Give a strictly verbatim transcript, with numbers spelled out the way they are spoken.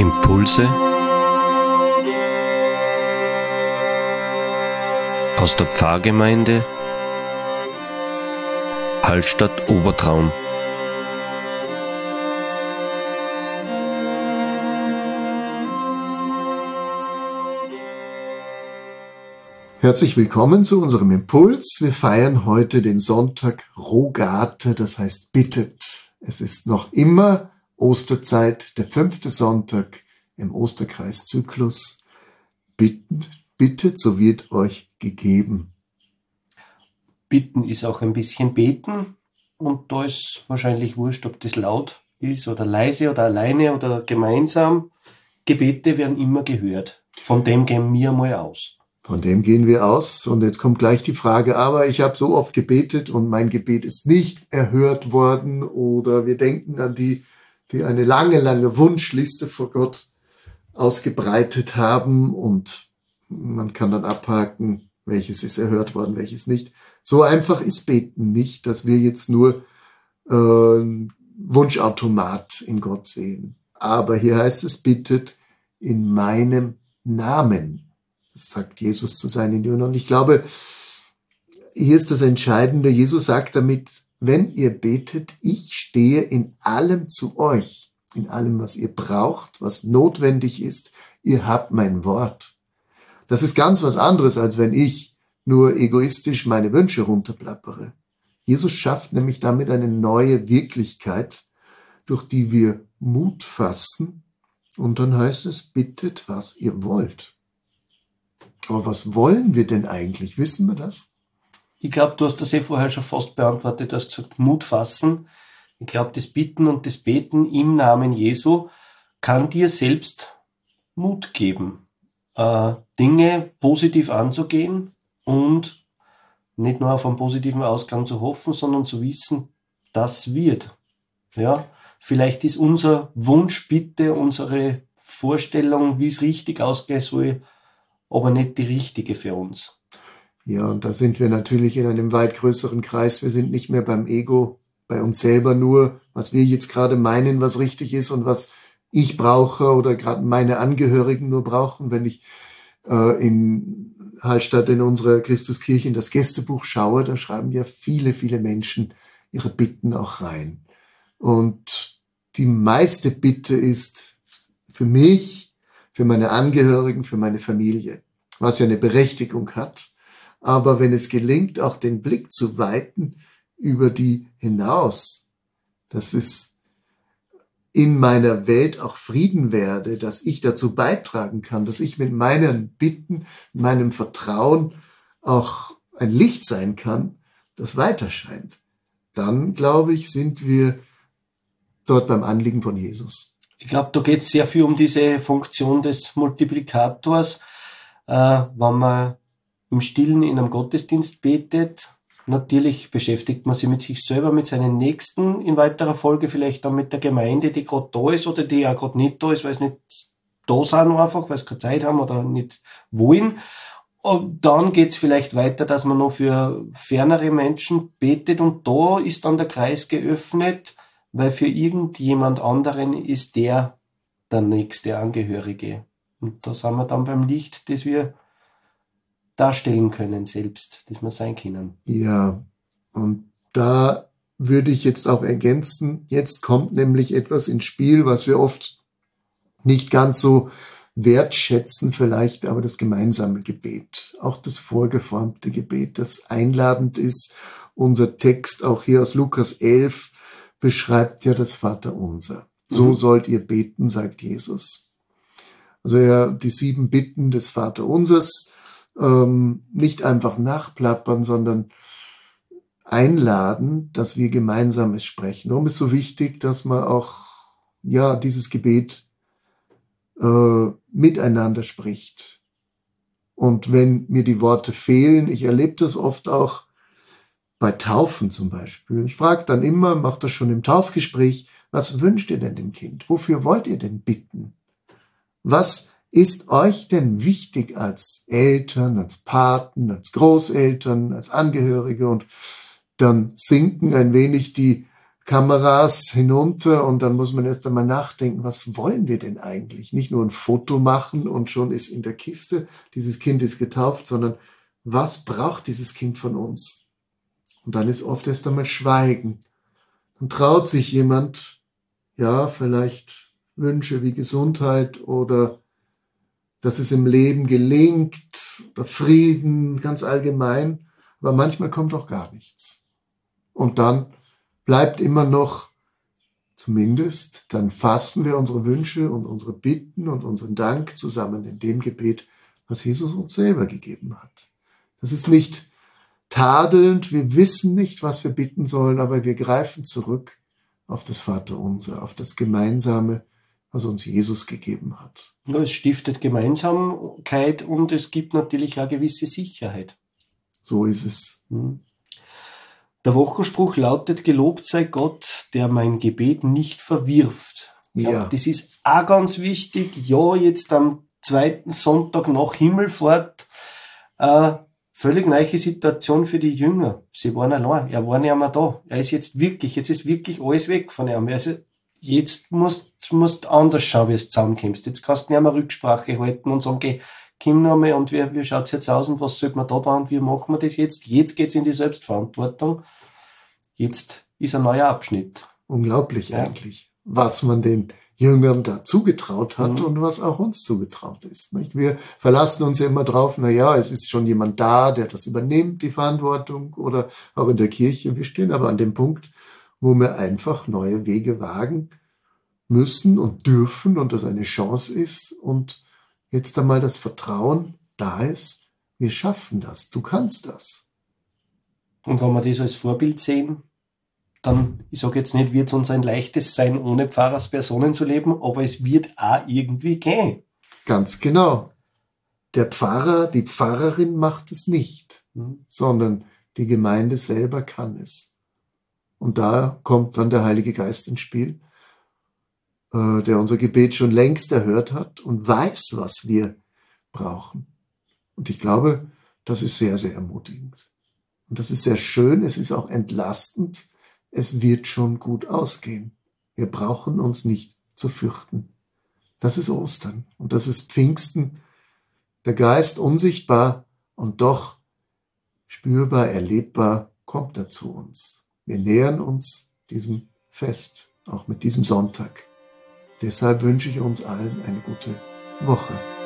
Impulse aus der Pfarrgemeinde Hallstatt Obertraum. Herzlich willkommen zu unserem Impuls. Wir feiern heute den Sonntag Rogate, das heißt bittet. Es ist noch immer Osterzeit, der fünfte Sonntag im Osterkreiszyklus. Bitten, bittet, so wird euch gegeben. Bitten ist auch ein bisschen beten und da ist wahrscheinlich wurscht, ob das laut ist oder leise oder alleine oder gemeinsam. Gebete werden immer gehört. Von dem gehen wir mal aus. Von dem gehen wir aus und jetzt kommt gleich die Frage, aber ich habe so oft gebetet und mein Gebet ist nicht erhört worden oder wir denken an die, die eine lange, lange Wunschliste vor Gott ausgebreitet haben und man kann dann abhaken, welches ist erhört worden, welches nicht. So einfach ist Beten nicht, dass wir jetzt nur äh, Wunschautomat in Gott sehen. Aber hier heißt es, bittet in meinem Namen. Das sagt Jesus zu seinen Jüngern. Und ich glaube, hier ist das Entscheidende. Jesus sagt damit, wenn ihr betet, ich stehe in allem zu euch, in allem, was ihr braucht, was notwendig ist. Ihr habt mein Wort. Das ist ganz was anderes, als wenn ich nur egoistisch meine Wünsche runterplappere. Jesus schafft nämlich damit eine neue Wirklichkeit, durch die wir Mut fassen. Und dann heißt es, bittet, was ihr wollt. Aber was wollen wir denn eigentlich? Wissen wir das? Ich glaube, du hast das eh vorher schon fast beantwortet. Du hast gesagt, Mut fassen. Ich glaube, das Bitten und das Beten im Namen Jesu kann dir selbst Mut geben, äh, Dinge positiv anzugehen und nicht nur auf einen positiven Ausgang zu hoffen, sondern zu wissen, das wird. Ja, vielleicht ist unser Wunsch, Bitte, unsere Vorstellung, wie es richtig ausgehen soll, aber nicht die richtige für uns. Ja, und da sind wir natürlich in einem weit größeren Kreis. Wir sind nicht mehr beim Ego, bei uns selber nur, was wir jetzt gerade meinen, was richtig ist und was ich brauche oder gerade meine Angehörigen nur brauchen. Wenn ich äh, in Hallstatt in unserer Christuskirche in das Gästebuch schaue, da schreiben ja viele, viele Menschen ihre Bitten auch rein. Und die meiste Bitte ist für mich, für meine Angehörigen, für meine Familie, was ja eine Berechtigung hat. Aber wenn es gelingt, auch den Blick zu weiten über die hinaus, dass es in meiner Welt auch Frieden werde, dass ich dazu beitragen kann, dass ich mit meinen Bitten, meinem Vertrauen auch ein Licht sein kann, das weiter scheint, dann, glaube ich, sind wir dort beim Anliegen von Jesus. Ich glaube, da geht es sehr viel um diese Funktion des Multiplikators. Äh, wenn man im Stillen in einem Gottesdienst betet, natürlich beschäftigt man sich mit sich selber, mit seinen Nächsten, in weiterer Folge vielleicht dann mit der Gemeinde, die gerade da ist oder die auch gerade nicht da ist, weil sie nicht da sind einfach, weil sie keine Zeit haben oder nicht wollen. Und dann geht es vielleicht weiter, dass man noch für fernere Menschen betet und da ist dann der Kreis geöffnet, weil für irgendjemand anderen ist der der nächste Angehörige. Und da sind wir dann beim Licht, das wir darstellen können selbst, das wir sein können. Ja, und da würde ich jetzt auch ergänzen, jetzt kommt nämlich etwas ins Spiel, was wir oft nicht ganz so wertschätzen vielleicht, aber das gemeinsame Gebet, auch das vorgeformte Gebet, das einladend ist. Unser Text auch hier aus Lukas elf beschreibt ja das Vaterunser. So mhm. sollt ihr beten, sagt Jesus. Also ja, die sieben Bitten des Vaterunsers ähm, nicht einfach nachplappern, sondern einladen, dass wir gemeinsames sprechen. Darum ist so wichtig, dass man auch ja dieses Gebet äh, miteinander spricht. Und wenn mir die Worte fehlen, ich erlebe das oft auch bei Taufen zum Beispiel. Ich frage dann immer, macht das schon im Taufgespräch, was wünscht ihr denn dem Kind? Wofür wollt ihr denn bitten? Was ist euch denn wichtig als Eltern, als Paten, als Großeltern, als Angehörige? Und dann sinken ein wenig die Kameras hinunter und dann muss man erst einmal nachdenken, was wollen wir denn eigentlich? Nicht nur ein Foto machen und schon ist in der Kiste, dieses Kind ist getauft, sondern was braucht dieses Kind von uns? Und dann ist oft erst einmal Schweigen. Dann traut sich jemand, ja, vielleicht Wünsche wie Gesundheit oder dass es im Leben gelingt oder Frieden ganz allgemein, aber manchmal kommt auch gar nichts. Und dann bleibt immer noch, zumindest, dann fassen wir unsere Wünsche und unsere Bitten und unseren Dank zusammen in dem Gebet, was Jesus uns selber gegeben hat. Das ist nicht tadelnd, wir wissen nicht, was wir bitten sollen, aber wir greifen zurück auf das Vaterunser, auf das Gemeinsame, was uns Jesus gegeben hat. Ja, es stiftet Gemeinsamkeit und es gibt natürlich auch gewisse Sicherheit. So ist es. Der Wochenspruch lautet: Gelobt sei Gott, der mein Gebet nicht verwirft. Ich Ja. glaube, das ist auch ganz wichtig. Ja, jetzt am zweiten Sonntag nach Himmelfahrt, äh, völlig neue Situation für die Jünger. Sie waren allein. Er war nicht mehr da. Er ist jetzt wirklich, jetzt ist wirklich alles weg von ihm. Also jetzt musst du anders schauen, wie du zusammenkommst. Jetzt kannst du nicht mehr Rücksprache halten und sagen, geh, komm noch mal und wie, wie schaut's jetzt aus und was sollte man da tun und wie machen wir das jetzt? Jetzt geht's in die Selbstverantwortung. Jetzt ist ein neuer Abschnitt. Unglaublich Ja. eigentlich, was man den Jüngern da zugetraut hat Mhm. und was auch uns zugetraut ist. Nicht? Wir verlassen uns ja immer drauf, na ja, es ist schon jemand da, der das übernimmt, die Verantwortung, oder auch in der Kirche. Wir stehen aber an dem Punkt, wo wir einfach neue Wege wagen müssen und dürfen und das eine Chance ist und jetzt einmal das Vertrauen da ist, wir schaffen das, du kannst das. Und wenn wir das als Vorbild sehen, dann, ich sage jetzt nicht, wird es uns ein leichtes sein, ohne Pfarrerspersonen zu leben, aber es wird auch irgendwie gehen. Ganz genau. Der Pfarrer, die Pfarrerin macht es nicht, Mhm. sondern die Gemeinde selber kann es. Und da kommt dann der Heilige Geist ins Spiel, äh, der unser Gebet schon längst erhört hat und weiß, was wir brauchen. Und ich glaube, das ist sehr, sehr ermutigend. Und das ist sehr schön, es ist auch entlastend. Es wird schon gut ausgehen. Wir brauchen uns nicht zu fürchten. Das ist Ostern und das ist Pfingsten. Der Geist unsichtbar und doch spürbar, erlebbar kommt er zu uns. Wir nähern uns diesem Fest, auch mit diesem Sonntag. Deshalb wünsche ich uns allen eine gute Woche.